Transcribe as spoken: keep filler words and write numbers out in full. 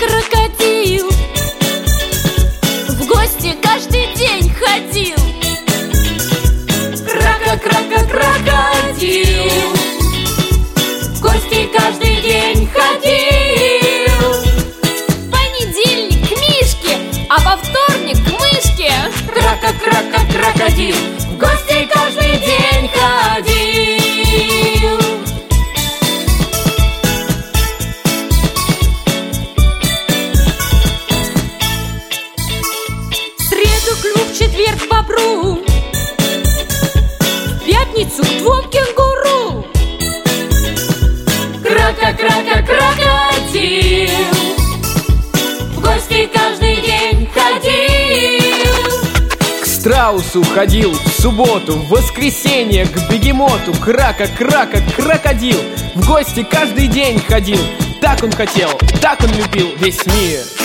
крокодил в гости каждый день ходил. Крака-крака-крокодил в гости каждый день ходил. В понедельник к Мишке, а во вторник к мышке. Крака-крака-крокодил в гости каждый день ходил. В среду клюв, в четверг к бобру, в пятницу к двум кенгуру. Крака-крака-крокодил в гости каждый день ходил. К страусу ходил в субботу, в воскресенье к бегемоту. Крака-крака-крокодил в гости каждый день ходил. Так он хотел, так он любил весь мир.